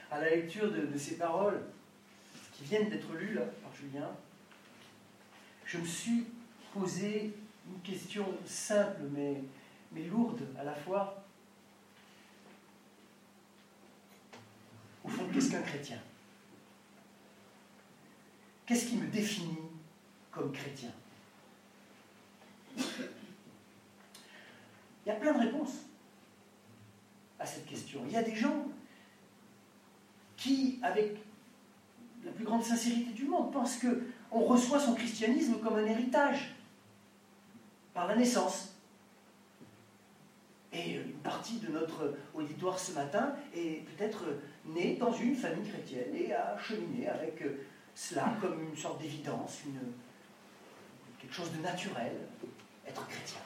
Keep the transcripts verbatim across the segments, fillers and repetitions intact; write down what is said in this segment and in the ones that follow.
à la lecture de, de ces paroles qui viennent d'être lues là, par Julien, je me suis posé une question simple mais, mais lourde à la fois. Au fond, qu'est-ce qu'un chrétien ? Qu'est-ce qui me définit comme chrétien ? Il y a plein de réponses à cette question. Il y a des gens qui, avec la plus grande sincérité du monde, pensent qu'on reçoit son christianisme comme un héritage, par la naissance. Et une partie de notre auditoire ce matin est peut-être née dans une famille chrétienne et a cheminé avec cela comme une sorte d'évidence, une, quelque chose de naturel, être chrétien.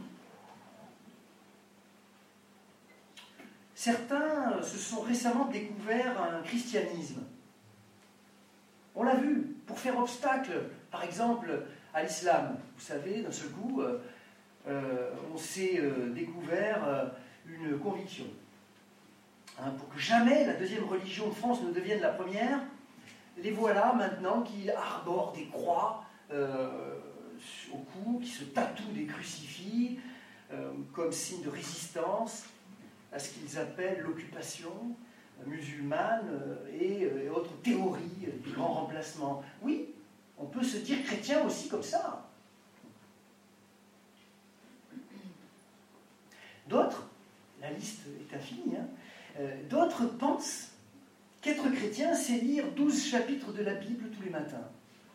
Certains se sont récemment découverts un christianisme. On l'a vu, pour faire obstacle, par exemple, à l'islam. Vous savez, d'un seul coup, euh, euh, on s'est euh, découvert euh, une conviction. Hein, pour que jamais la deuxième religion de France ne devienne la première, les voilà maintenant qui arborent des croix euh, au cou, qui se tatouent des crucifix euh, comme signe de résistance à ce qu'ils appellent l'occupation musulmane et, et autres théories du grand remplacement. Oui, on peut se dire chrétien aussi comme ça. D'autres, la liste est infinie, hein, euh, d'autres pensent qu'être chrétien, c'est lire douze chapitres de la Bible tous les matins.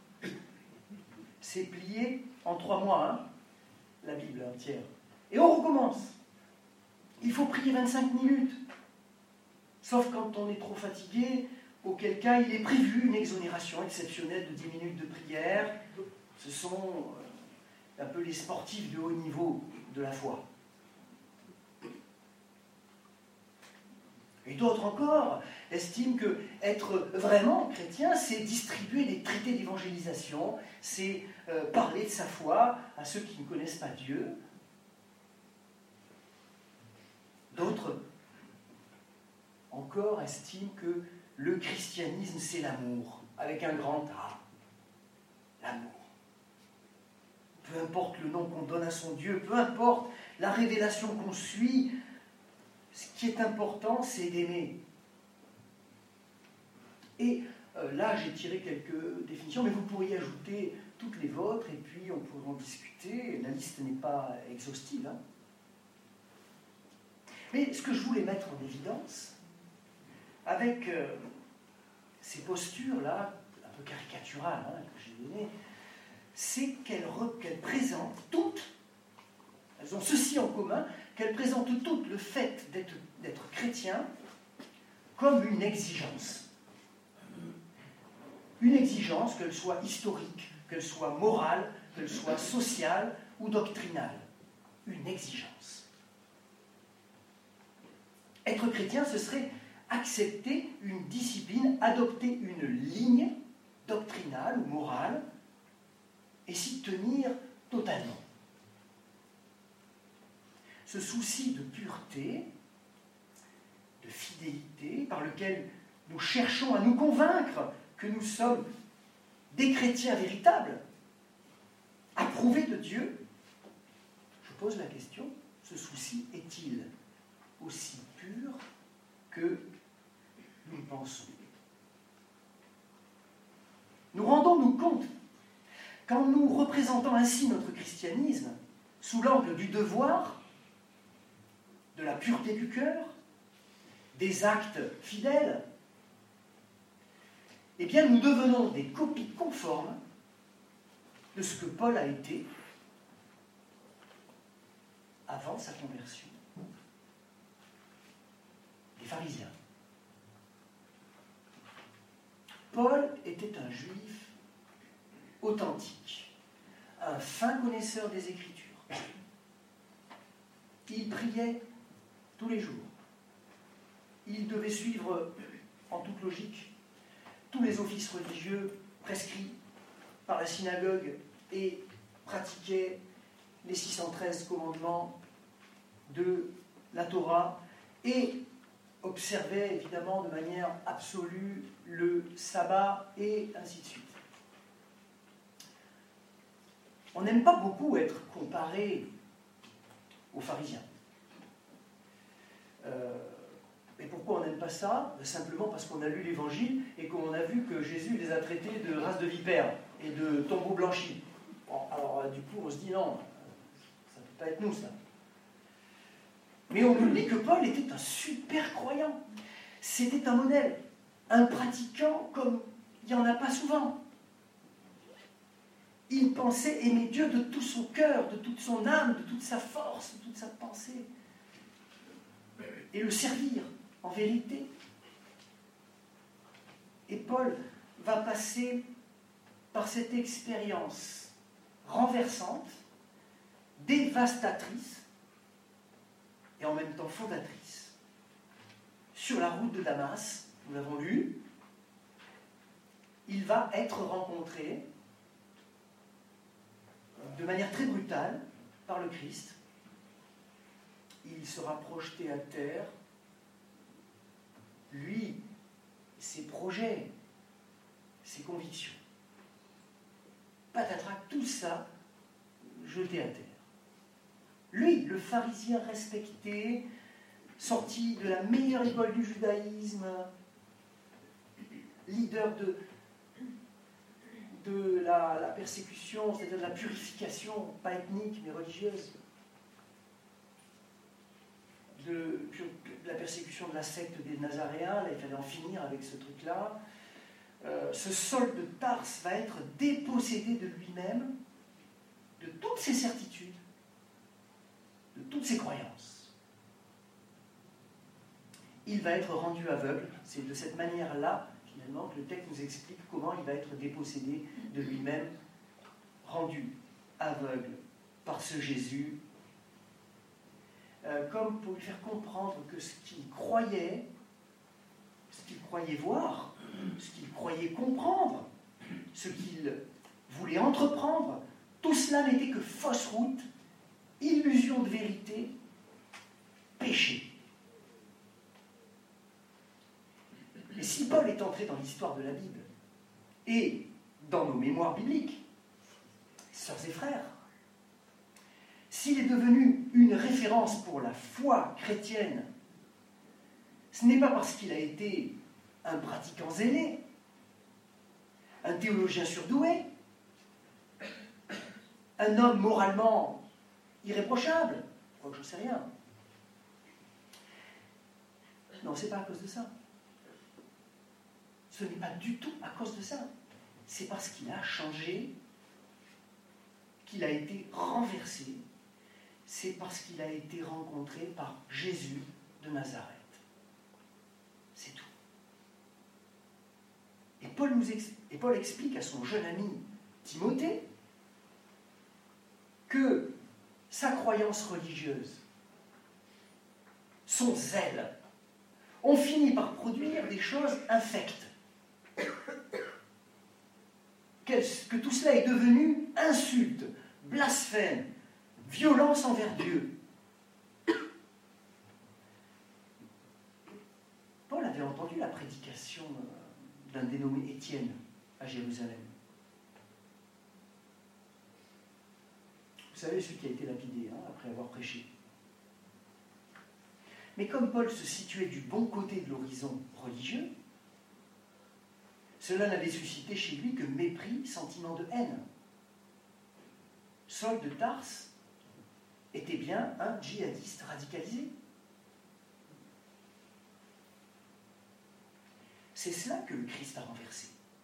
C'est plié en trois mois, hein, la Bible entière. Et on recommence. Il faut prier vingt-cinq minutes. Sauf quand on est trop fatigué, auquel cas il est prévu une exonération exceptionnelle de dix minutes de prière. Ce sont un peu les sportifs de haut niveau de la foi. Et d'autres encore estiment que être vraiment chrétien, c'est distribuer des traités d'évangélisation, c'est euh, parler de sa foi à ceux qui ne connaissent pas Dieu. D'autres encore estiment que le christianisme, c'est l'amour, avec un grand A. L'amour. Peu importe le nom qu'on donne à son Dieu, peu importe la révélation qu'on suit, ce qui est important, c'est d'aimer. Et euh, là, j'ai tiré quelques définitions, mais vous pourriez ajouter toutes les vôtres, et puis on pourra en discuter. La liste n'est pas exhaustive. Hein. Mais ce que je voulais mettre en évidence, avec euh, ces postures-là, un peu caricaturales hein, que j'ai données, c'est qu'elles, qu'elles présentent toutes, elles ont ceci en commun, qu'elles présentent toutes le fait d'être, d'être chrétien comme une exigence. Une exigence, qu'elle soit historique, qu'elle soit morale, qu'elle soit sociale ou doctrinale. Une exigence. Être chrétien, ce serait accepter une discipline, adopter une ligne doctrinale ou morale et s'y tenir totalement. Ce souci de pureté, de fidélité, par lequel nous cherchons à nous convaincre que nous sommes des chrétiens véritables, approuvés de Dieu, je pose la question, ce souci est-il aussi pur que nous le pensons? Nous rendons-nous compte, quand nous représentons ainsi notre christianisme, sous l'angle du devoir, de la pureté du cœur, des actes fidèles, eh bien nous devenons des copies conformes de ce que Paul a été avant sa conversion. Les pharisiens. Paul était un juif authentique, un fin connaisseur des Écritures. Il priait tous les jours. Il devait suivre, en toute logique, tous les offices religieux prescrits par la synagogue et pratiquait les six cent treize commandements de la Torah. Et observait évidemment de manière absolue le sabbat et ainsi de suite. On n'aime pas beaucoup être comparé aux pharisiens. Euh, et pourquoi on n'aime pas ça? Simplement parce qu'on a lu l'Évangile et qu'on a vu que Jésus les a traités de race de vipères et de tombeaux blanchis. Bon, alors du coup, on se dit non, ça ne peut pas être nous, ça. Mais on nous dit que Paul était un super croyant. C'était un modèle, un pratiquant comme il n'y en a pas souvent. Il pensait aimer Dieu de tout son cœur, de toute son âme, de toute sa force, de toute sa pensée. Et le servir en vérité. Et Paul va passer par cette expérience renversante, dévastatrice, et en même temps fondatrice. Sur la route de Damas, nous l'avons lu, il va être rencontré de manière très brutale par le Christ. Il sera projeté à terre. Lui, ses projets, ses convictions. Patatras, tout ça jeté à terre. Lui, le pharisien respecté, sorti de la meilleure école du judaïsme, leader de, de la, la persécution, c'est-à-dire de la purification, pas ethnique, mais religieuse, de, de la persécution de la secte des Nazaréens, là, il fallait en finir avec ce truc-là. Euh, ce Saul de Tarse va être dépossédé de lui-même, de toutes ses certitudes, de toutes ses croyances. Il va être rendu aveugle. C'est de cette manière-là, finalement, que le texte nous explique comment il va être dépossédé de lui-même, rendu aveugle par ce Jésus, euh, comme pour lui faire comprendre que ce qu'il croyait, ce qu'il croyait voir, ce qu'il croyait comprendre, ce qu'il voulait entreprendre, tout cela n'était que fausse route, illusion de vérité, péché. Et si Paul est entré dans l'histoire de la Bible et dans nos mémoires bibliques, sœurs et frères, s'il est devenu une référence pour la foi chrétienne, ce n'est pas parce qu'il a été un pratiquant zélé, un théologien surdoué, un homme moralement irréprochable, quoi que je ne sais rien. Non, ce n'est pas à cause de ça. Ce n'est pas du tout à cause de ça. C'est parce qu'il a changé, qu'il a été renversé. C'est parce qu'il a été rencontré par Jésus de Nazareth. C'est tout. Et Paul, nous ex- et Paul explique à son jeune ami Timothée que sa croyance religieuse, son zèle, ont fini par produire des choses infectes. Que tout cela est devenu insulte, blasphème, violence envers Dieu. Paul avait entendu la prédication d'un dénommé Étienne à Jérusalem. Vous savez, celui qui a été lapidé, hein, après avoir prêché. Mais comme Paul se situait du bon côté de l'horizon religieux, cela n'avait suscité chez lui que mépris, sentiment de haine. Saul de Tarse était bien un djihadiste radicalisé. C'est cela que le Christ a renversé.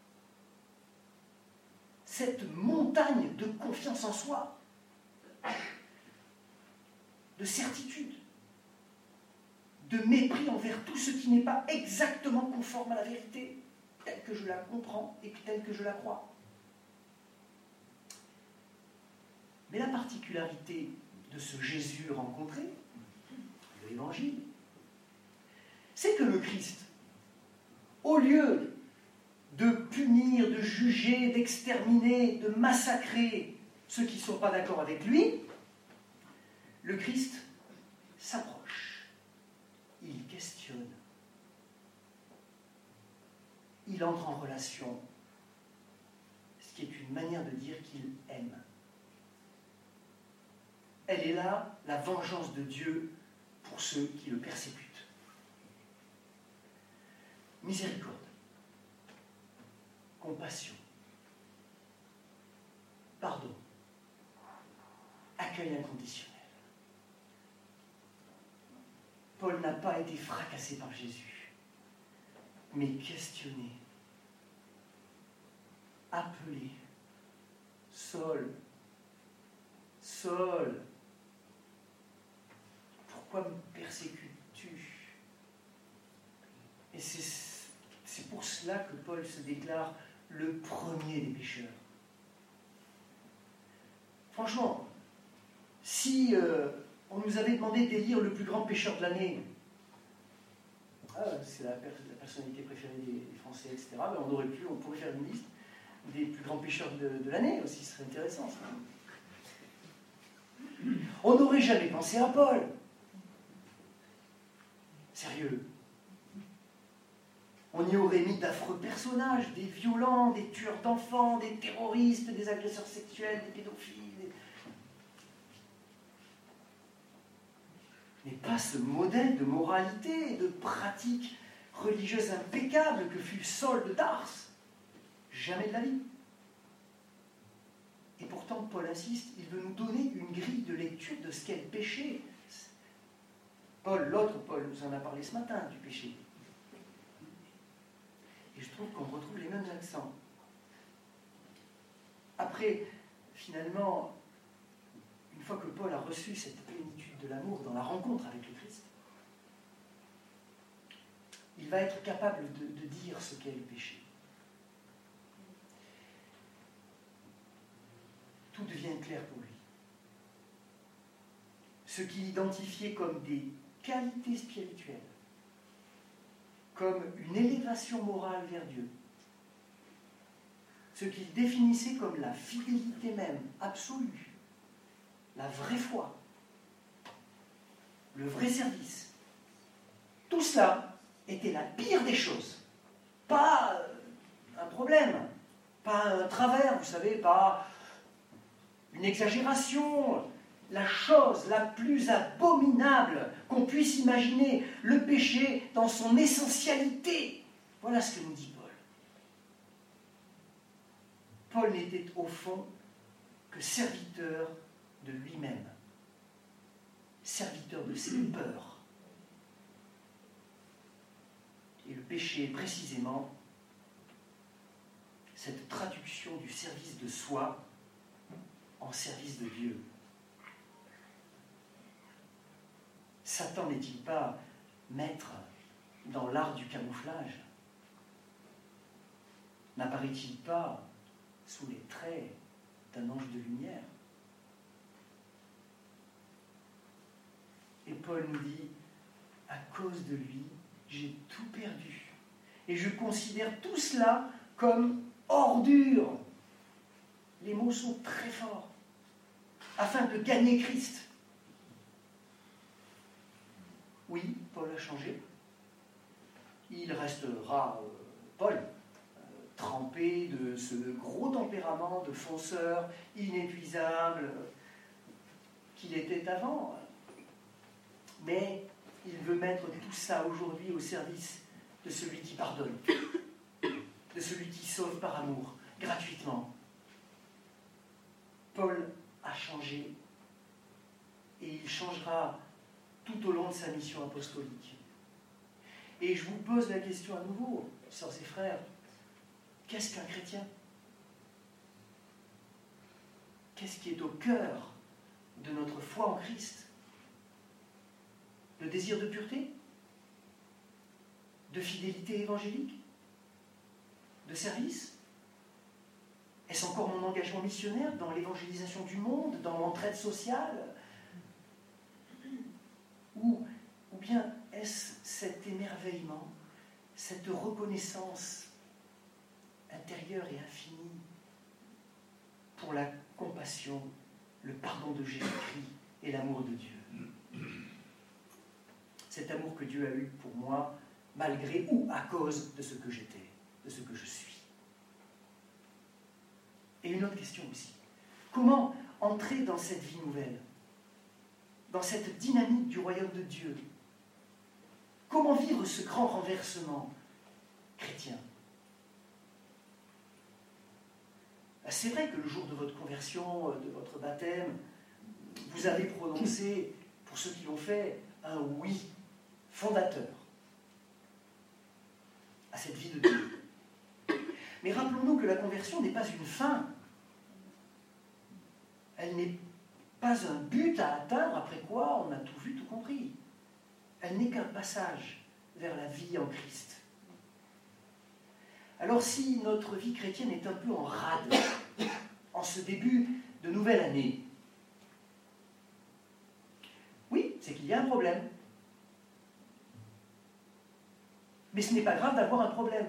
Cette montagne de confiance en soi, de certitude, de mépris envers tout ce qui n'est pas exactement conforme à la vérité, telle que je la comprends et telle que je la crois. Mais la particularité de ce Jésus rencontré, de l'Évangile, c'est que le Christ, au lieu de punir, de juger, d'exterminer, de massacrer ceux qui ne sont pas d'accord avec lui, le Christ s'approche, il questionne, il entre en relation, ce qui est une manière de dire qu'il aime. Elle est là, la vengeance de Dieu pour ceux qui le persécutent. Miséricorde, compassion, pardon, accueil inconditionnel. Paul n'a pas été fracassé par Jésus, mais questionné, appelé, Saul, Saul, pourquoi me persécutes-tu? Et c'est, c'est pour cela que Paul se déclare le premier des pécheurs. Franchement, si euh, on nous avait demandé d'élire le plus grand pécheur de l'année, ah, c'est la, per- la personnalité préférée des, des Français, et cetera, ben on aurait pu, on pourrait faire une liste des plus grands pécheurs de, de l'année aussi, ce serait intéressant. Ça. On n'aurait jamais pensé à Paul. Sérieux. On y aurait mis d'affreux personnages, des violents, des tueurs d'enfants, des terroristes, des agresseurs sexuels, des pédophiles. Des... Mais pas ce modèle de moralité et de pratique religieuse impeccable que fut Saul de Tarse. Jamais de la vie. Et pourtant, Paul insiste, il veut nous donner une grille de lecture de ce qu'est le péché. Paul, l'autre Paul, nous en a parlé ce matin du péché. Et je trouve qu'on retrouve les mêmes accents. Après, finalement, une fois que Paul a reçu cette plénitude de l'amour dans la rencontre avec le Christ, il va être capable de, de dire ce qu'est le péché. Tout devient clair pour lui. Ce qu'il identifiait comme des qualités spirituelles, comme une élévation morale vers Dieu, ce qu'il définissait comme la fidélité même, absolue, la vraie foi, le vrai service, tout cela était la pire des choses. Pas un problème, pas un travers, vous savez, pas une exagération, la chose la plus abominable qu'on puisse imaginer, le péché dans son essentialité. Voilà ce que nous dit Paul. Paul n'était au fond que serviteur de lui-même, serviteur de ses peurs. Et le péché est précisément cette traduction du service de soi en service de Dieu. Satan n'est-il pas maître dans l'art du camouflage? N'apparaît-il pas sous les traits d'un ange de lumière? Et Paul nous dit, à cause de lui, j'ai tout perdu. Et je considère tout cela comme ordure. Les mots sont très forts. Afin de gagner Christ. Oui, Paul a changé. Il restera, euh, Paul, euh, trempé de ce gros tempérament de fonceur inépuisable euh, qu'il était avant. Mais il veut mettre tout ça aujourd'hui au service de celui qui pardonne, de celui qui sauve par amour, gratuitement. Paul a changé et il changera tout au long de sa mission apostolique. Et je vous pose la question à nouveau, sœurs et frères, qu'est-ce qu'un chrétien? Qu'est-ce qui est au cœur de notre foi en Christ? Le désir de pureté? De fidélité évangélique? De service? Est-ce encore mon engagement missionnaire dans l'évangélisation du monde, dans l'entraide sociale? Ou, ou bien est-ce cet émerveillement, cette reconnaissance intérieure et infinie pour la compassion, le pardon de Jésus-Christ et l'amour de Dieu? Cet amour que Dieu a eu pour moi, malgré ou à cause de ce que j'étais, de ce que y a une autre question aussi. Comment entrer dans cette vie nouvelle, dans cette dynamique du royaume de Dieu? Comment vivre ce grand renversement chrétien? C'est vrai que le jour de votre conversion, de votre baptême, vous avez prononcé, pour ceux qui l'ont fait, un oui fondateur à cette vie de Dieu. Mais rappelons-nous que la conversion n'est pas une fin. Elle n'est pas un but à atteindre après quoi on a tout vu, tout compris. Elle n'est qu'un passage vers la vie en Christ. Alors si notre vie chrétienne est un peu en rade en ce début de nouvelle année, oui, c'est qu'il y a un problème. Mais ce n'est pas grave d'avoir un problème.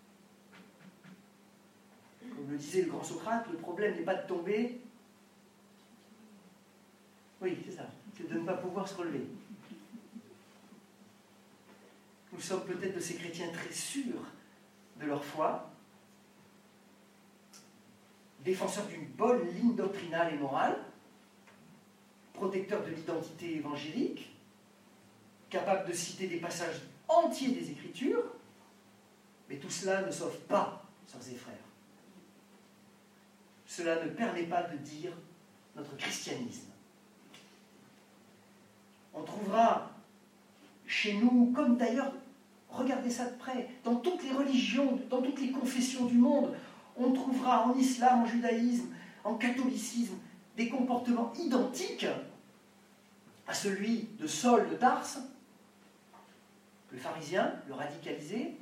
Comme le disait le grand Socrate, le problème n'est pas de tomber. Oui, c'est ça, c'est de ne pas pouvoir se relever. Nous sommes peut-être de ces chrétiens très sûrs de leur foi, défenseurs d'une bonne ligne doctrinale et morale, protecteurs de l'identité évangélique, capables de citer des passages entiers des Écritures, mais tout cela ne sauve pas, sœurs et frères. Cela ne permet pas de dire notre christianisme. On trouvera chez nous, comme d'ailleurs, regardez ça de près, dans toutes les religions, dans toutes les confessions du monde, on trouvera en islam, en judaïsme, en catholicisme, des comportements identiques à celui de Saul de Tarse, le pharisien, le radicalisé,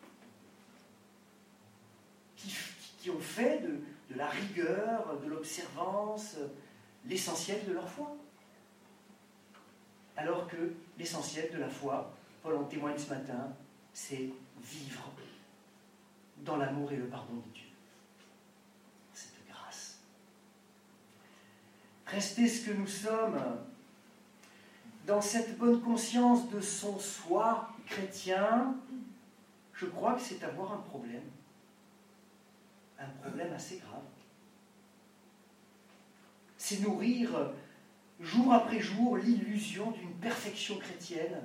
qui, qui ont fait de, de la rigueur, de l'observance, l'essentiel de leur foi. Alors que l'essentiel de la foi, Paul en témoigne ce matin, c'est vivre dans l'amour et le pardon de Dieu. Cette grâce. Rester ce que nous sommes, dans cette bonne conscience de son soi chrétien, je crois que c'est avoir un problème. Un problème assez grave. C'est nourrir jour après jour l'illusion d'une perfection chrétienne,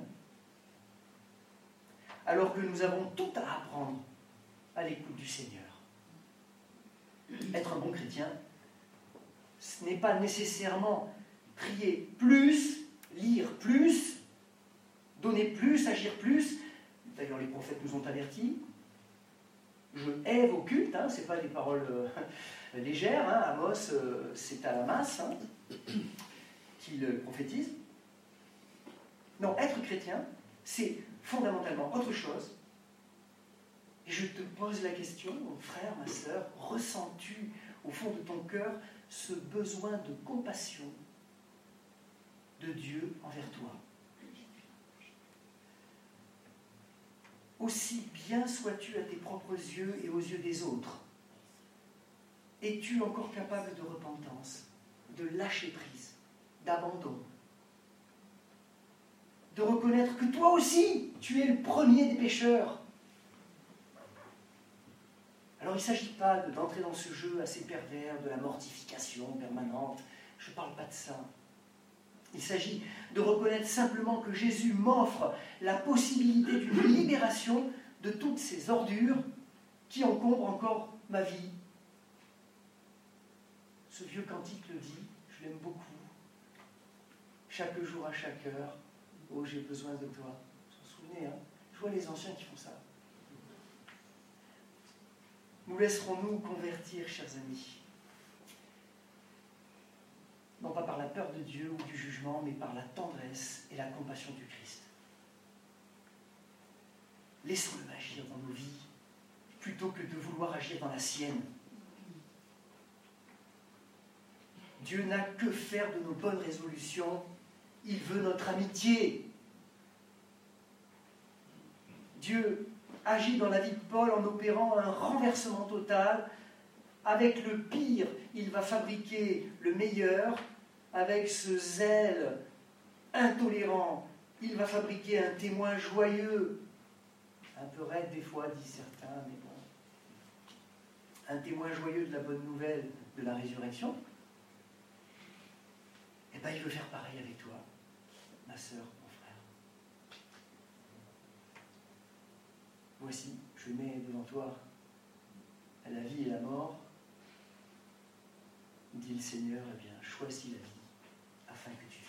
alors que nous avons tout à apprendre à l'écoute du Seigneur. Être un bon chrétien, ce n'est pas nécessairement prier plus, lire plus, donner plus, agir plus. D'ailleurs, les prophètes nous ont avertis. Je hais vos cultes, hein, ce n'est pas des paroles euh, légères. Hein, Amos, euh, c'est à la masse hein, qu'il prophétise. Non, être chrétien, c'est fondamentalement autre chose. Et je te pose la question, mon frère, ma sœur, ressens-tu au fond de ton cœur ce besoin de compassion de Dieu envers toi? Aussi bien sois-tu à tes propres yeux et aux yeux des autres. Es-tu encore capable de repentance, de lâcher prise, d'abandon, de reconnaître que toi aussi, tu es le premier des pécheurs? Alors il ne s'agit pas d'entrer dans ce jeu assez pervers de la mortification permanente. Je ne parle pas de ça. Il s'agit de reconnaître simplement que Jésus m'offre la possibilité d'une libération de toutes ces ordures qui encombrent encore ma vie. Ce vieux cantique le dit, je l'aime beaucoup. Chaque jour à chaque heure, oh j'ai besoin de toi. Vous vous souvenez, hein? Je vois les anciens qui font ça. Nous laisserons-nous convertir, chers amis, non pas par la peur de Dieu ou du jugement, mais par la tendresse et la compassion du Christ. Laissons-le agir dans nos vies, plutôt que de vouloir agir dans la sienne. Dieu n'a que faire de nos bonnes résolutions, il veut notre amitié. Dieu agit dans la vie de Paul en opérant un renversement total. Avec le pire, il va fabriquer le meilleur. Avec ce zèle intolérant, il va fabriquer un témoin joyeux. Un peu raide des fois, disent certains, mais bon. un témoin joyeux de la bonne nouvelle de la résurrection, eh bien il veut faire pareil avec toi, ma sœur, mon frère. Voici, je mets devant toi la vie et la mort, dit le Seigneur, eh bien choisis la vie afin que tu